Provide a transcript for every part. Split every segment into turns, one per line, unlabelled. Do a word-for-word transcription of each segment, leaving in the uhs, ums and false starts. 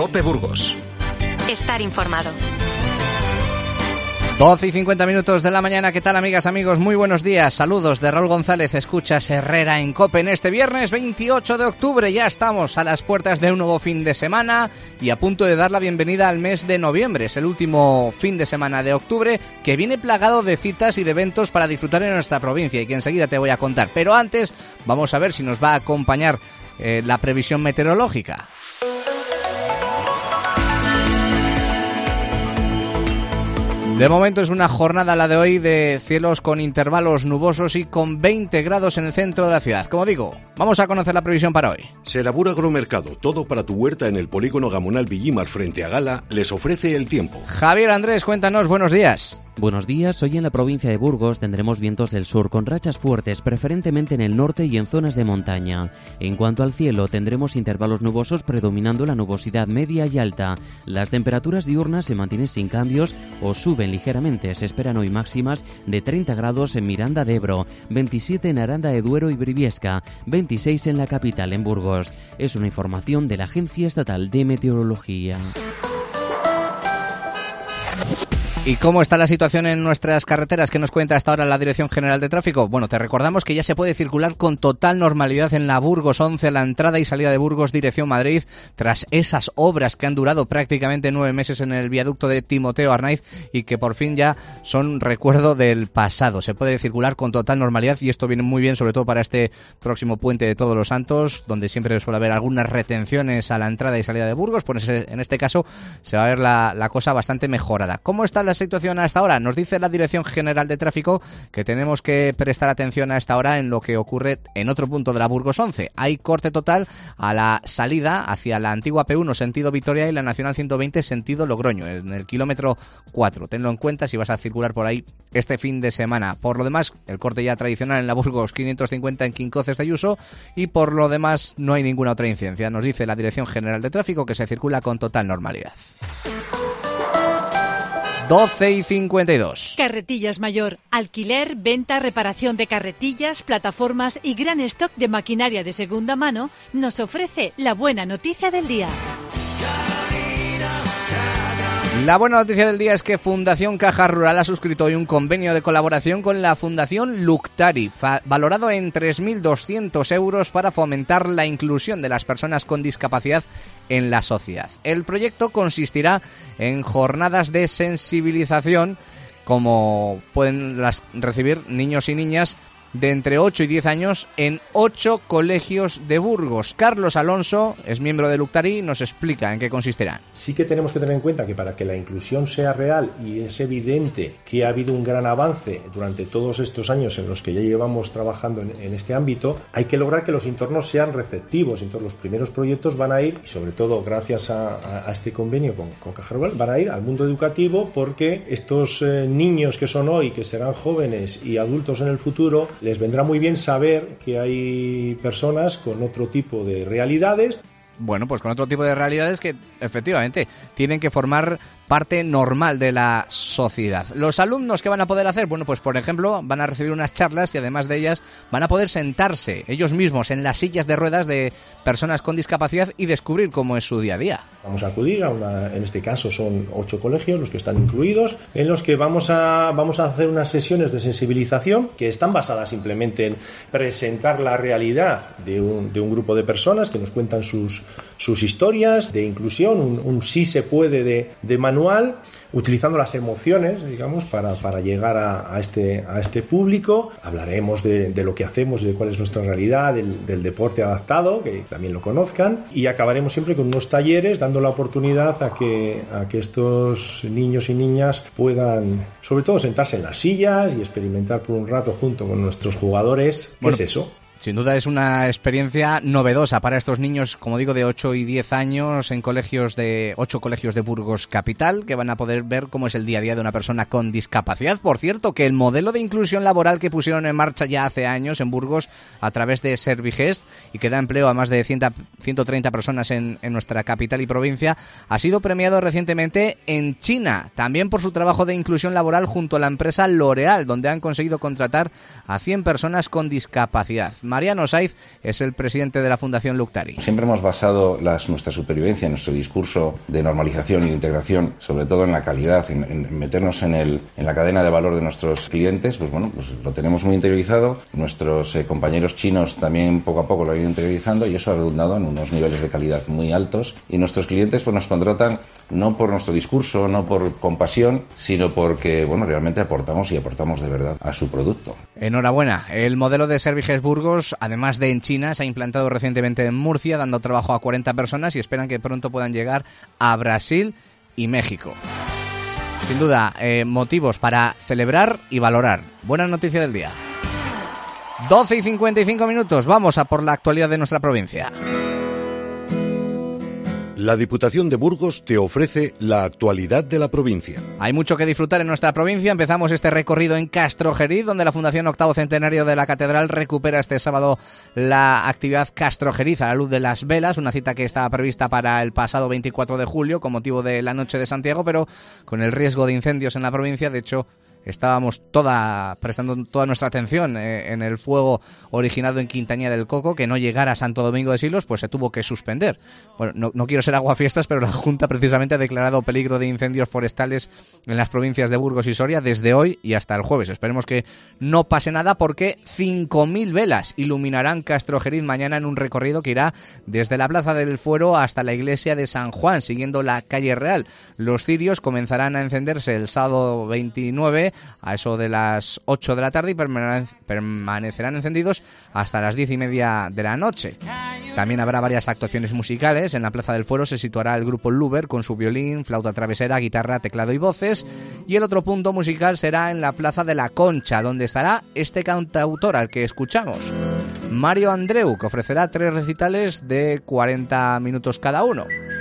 COPE Burgos.
Estar informado.
doce y cincuenta minutos de la mañana. ¿Qué tal, amigas, amigos? Muy buenos días. Saludos de Raúl González. Escuchas Herrera en COPE en este viernes veintiocho de octubre. Ya estamos a las puertas de un nuevo fin de semana y a punto de dar la bienvenida al mes de noviembre. Es el último fin de semana de octubre que viene plagado de citas y de eventos para disfrutar en nuestra provincia y que enseguida te voy a contar. Pero antes vamos a ver si nos va a acompañar eh, la previsión meteorológica. De momento es una jornada la de hoy de cielos con intervalos nubosos y con veinte grados en el centro de la ciudad. Como digo, vamos a conocer la previsión para hoy.
Serabur Agromercado, todo para tu huerta en el polígono Gamonal Villimar frente a Gala, les ofrece el tiempo.
Javier Andrés, cuéntanos, buenos días.
Buenos días, hoy en la provincia de Burgos tendremos vientos del sur con rachas fuertes, preferentemente en el norte y en zonas de montaña. En cuanto al cielo, tendremos intervalos nubosos predominando la nubosidad media y alta. Las temperaturas diurnas se mantienen sin cambios o suben ligeramente. Se esperan hoy máximas de treinta grados en Miranda de Ebro, veintisiete en Aranda de Duero y Briviesca, veintiséis en la capital, en Burgos. Es una información de la Agencia Estatal de Meteorología.
¿Y cómo está la situación en nuestras carreteras? ¿Qué nos cuenta hasta ahora la Dirección General de Tráfico? Bueno, te recordamos que ya se puede circular con total normalidad en la Burgos once, la entrada y salida de Burgos, dirección Madrid, tras esas obras que han durado prácticamente nueve meses en el viaducto de Timoteo Arnaiz y que por fin ya son recuerdo del pasado. Se puede circular con total normalidad y esto viene muy bien, sobre todo para este próximo puente de Todos los Santos, donde siempre suele haber algunas retenciones a la entrada y salida de Burgos. Pues en este caso se va a ver la, la cosa bastante mejorada. ¿Cómo está la situación hasta ahora? Nos dice la Dirección General de Tráfico que tenemos que prestar atención a esta hora en lo que ocurre en otro punto de la Burgos once. Hay corte total a la salida hacia la antigua P uno sentido Vitoria y la Nacional ciento veinte sentido Logroño, en el kilómetro cuatro. Tenlo en cuenta si vas a circular por ahí este fin de semana. Por lo demás, el corte ya tradicional en la Burgos quinientos cincuenta en Quincoces de Ayuso y por lo demás no hay ninguna otra incidencia. Nos dice la Dirección General de Tráfico que se circula con total normalidad. doce y cincuenta y dos.
Carretillas Mayor. Alquiler, venta, reparación de carretillas, plataformas y gran stock de maquinaria de segunda mano nos ofrece la buena noticia del día.
La buena noticia del día es que Fundación Caja Rural ha suscrito hoy un convenio de colaboración con la Fundación Luctari, valorado en tres mil doscientos euros para fomentar la inclusión de las personas con discapacidad en la sociedad. El proyecto consistirá en jornadas de sensibilización, como pueden las recibir niños y niñas de entre ocho y diez años en ocho colegios de Burgos. Carlos Alonso es miembro de Luctari y nos explica en qué consistirán.
Sí que tenemos que tener en cuenta que para que la inclusión sea real, y es evidente que ha habido un gran avance durante todos estos años en los que ya llevamos trabajando en, en este ámbito, hay que lograr que los entornos sean receptivos. Entonces los primeros proyectos van a ir, y sobre todo gracias a, a, a este convenio con, con Caja Rural, van a ir al mundo educativo, porque estos eh, niños que son hoy, que serán jóvenes y adultos en el futuro, les vendrá muy bien saber que hay personas con otro tipo de realidades.
Bueno, pues con otro tipo de realidades que efectivamente tienen que formar parte normal de la sociedad. Los alumnos, ¿qué van a poder hacer? Bueno, pues por ejemplo van a recibir unas charlas y además de ellas van a poder sentarse ellos mismos en las sillas de ruedas de personas con discapacidad y descubrir cómo es su día a día.
Vamos a acudir a una, en este caso son ocho colegios los que están incluidos, en los que vamos a, vamos a hacer unas sesiones de sensibilización que están basadas simplemente en presentar la realidad de un, de un grupo de personas que nos cuentan sus, sus historias de inclusión, un, un sí se puede de, de manual, utilizando las emociones, digamos, para, para llegar a, a, este, a este público. Hablaremos de, de lo que hacemos, de cuál es nuestra realidad, del, del deporte adaptado, que también lo conozcan, y acabaremos siempre con unos talleres dando la oportunidad a que, a que estos niños y niñas puedan, sobre todo, sentarse en las sillas y experimentar por un rato junto con nuestros jugadores. ¿Qué bueno, es eso?
Sin duda es una experiencia novedosa para estos niños, como digo, de ocho y diez años en colegios de ocho colegios de Burgos Capital, que van a poder ver cómo es el día a día de una persona con discapacidad. Por cierto, que el modelo de inclusión laboral que pusieron en marcha ya hace años en Burgos a través de Servigest y que da empleo a más de ciento treinta personas en, en nuestra capital y provincia, ha sido premiado recientemente en China, también por su trabajo de inclusión laboral junto a la empresa L'Oréal, donde han conseguido contratar a cien personas con discapacidad. Mariano Saiz es el presidente de la Fundación Luctari.
Siempre hemos basado las, nuestra supervivencia, nuestro discurso de normalización y de integración, sobre todo en la calidad, en, en meternos en, el, en la cadena de valor de nuestros clientes. Pues bueno, pues lo tenemos muy interiorizado. Nuestros eh, compañeros chinos también poco a poco lo han ido interiorizando y eso ha redundado en unos niveles de calidad muy altos. Y nuestros clientes pues nos contratan no por nuestro discurso, no por compasión, sino porque bueno, realmente aportamos y aportamos de verdad a su producto.
Enhorabuena. El modelo de Serviges Burgos, además de en China, se ha implantado recientemente en Murcia, dando trabajo a cuarenta personas y esperan que pronto puedan llegar a Brasil y México. Sin duda, eh, motivos para celebrar y valorar. Buena noticia del día. doce y cincuenta y cinco minutos. Vamos a por la actualidad de nuestra provincia.
La Diputación de Burgos te ofrece la actualidad de la provincia.
Hay mucho que disfrutar en nuestra provincia. Empezamos este recorrido en Castrojeriz, donde la Fundación Octavo Centenario de la Catedral recupera este sábado la actividad Castrojeriz a la luz de las velas, una cita que estaba prevista para el pasado veinticuatro de julio con motivo de la Noche de Santiago, pero con el riesgo de incendios en la provincia, de hecho, estábamos toda prestando toda nuestra atención eh, en el fuego originado en Quintanilla del Coco, que no llegara a Santo Domingo de Silos, pues se tuvo que suspender. Bueno, no, no quiero ser aguafiestas, pero la Junta precisamente ha declarado peligro de incendios forestales en las provincias de Burgos y Soria desde hoy y hasta el jueves. Esperemos que no pase nada porque cinco mil velas iluminarán Castrojeriz mañana en un recorrido que irá desde la Plaza del Fuero hasta la iglesia de San Juan, siguiendo la calle Real. Los cirios comenzarán a encenderse el sábado veintinueve a eso de las ocho de la tarde y permanecerán encendidos hasta las diez y media de la noche. También habrá varias actuaciones musicales. En la Plaza del Fuero se situará el grupo Luber con su violín, flauta travesera, guitarra, teclado y voces. Y el otro punto musical será en la Plaza de la Concha, donde estará este cantautor al que escuchamos, Mario Andreu, que ofrecerá tres recitales de cuarenta minutos cada uno.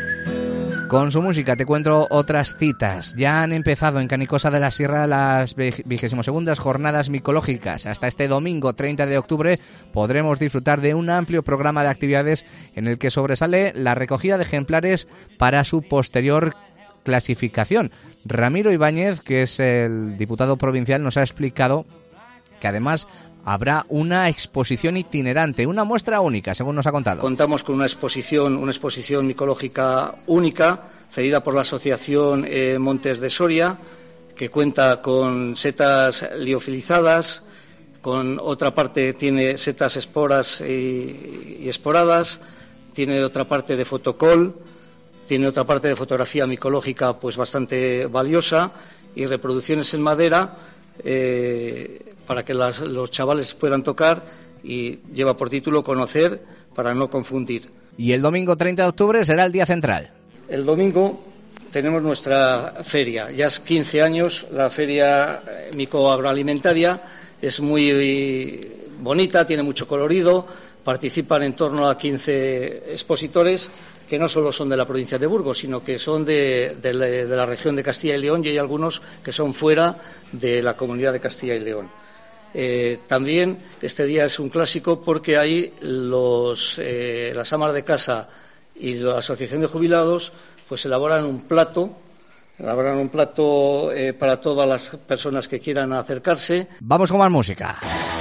Con su música te cuento otras citas. Ya han empezado en Canicosa de la Sierra las vigésimo segundas jornadas micológicas. Hasta este domingo treinta de octubre podremos disfrutar de un amplio programa de actividades en el que sobresale la recogida de ejemplares para su posterior clasificación. Ramiro Ibáñez, que es el diputado provincial, nos ha explicado que además habrá una exposición itinerante, una muestra única, según nos ha contado.
Contamos con una exposición, una exposición micológica única, cedida por la Asociación eh, Montes de Soria, que cuenta con setas liofilizadas, con otra parte tiene setas esporas y, y esporadas, tiene otra parte de fotocol, tiene otra parte de fotografía micológica pues bastante valiosa y reproducciones en madera, eh, para que las, los chavales puedan tocar, y lleva por título Conocer para no confundir.
Y el domingo treinta de octubre será el día central.
El domingo tenemos nuestra feria, ya es quince años, la feria micoagroalimentaria, es muy bonita, tiene mucho colorido, participan en torno a quince expositores que no solo son de la provincia de Burgos, sino que son de, de, de la región de Castilla y León, y hay algunos que son fuera de la comunidad de Castilla y León. Eh, también este día es un clásico porque hay los, eh, las amas de casa y la asociación de jubilados pues elaboran un plato, elaboran un plato eh, para todas las personas que quieran acercarse.
Vamos con más música.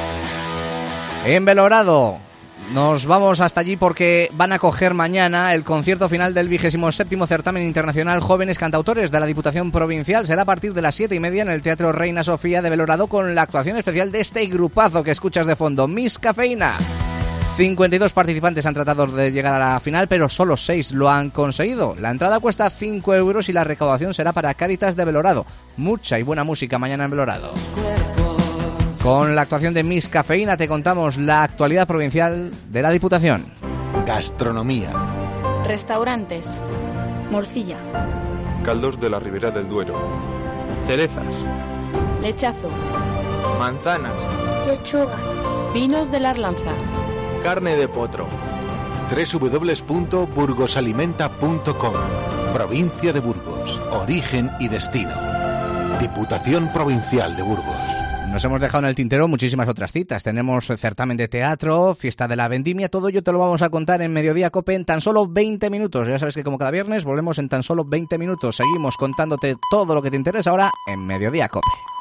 En Belorado nos vamos hasta allí porque van a acoger mañana el concierto final del vigésimo séptimo certamen internacional Jóvenes Cantautores de la Diputación Provincial. Será a partir de las siete y media en el Teatro Reina Sofía de Belorado, con la actuación especial de este grupazo que escuchas de fondo, Miss Cafeína. cincuenta y dos participantes han tratado de llegar a la final, pero solo seis lo han conseguido. La entrada cuesta cinco euros y la recaudación será para Cáritas de Belorado. Mucha y buena música mañana en Belorado. Con la actuación de Miss Cafeína te contamos la actualidad provincial de la Diputación.
Gastronomía.
Restaurantes. Morcilla.
Caldos de la Ribera del Duero.
Cerezas.
Lechazo.
Manzanas.
Lechuga. Vinos de la Arlanza.
Carne de potro.
doble u doble u doble u punto burgosalimenta punto com. Provincia de Burgos. Origen y destino. Diputación Provincial de Burgos.
Nos hemos dejado en el tintero muchísimas otras citas. Tenemos certamen de teatro, fiesta de la vendimia, todo ello te lo vamos a contar en Mediodía Cope en tan solo veinte minutos. Ya sabes que como cada viernes volvemos en tan solo veinte minutos. Seguimos contándote todo lo que te interesa ahora en Mediodía Cope.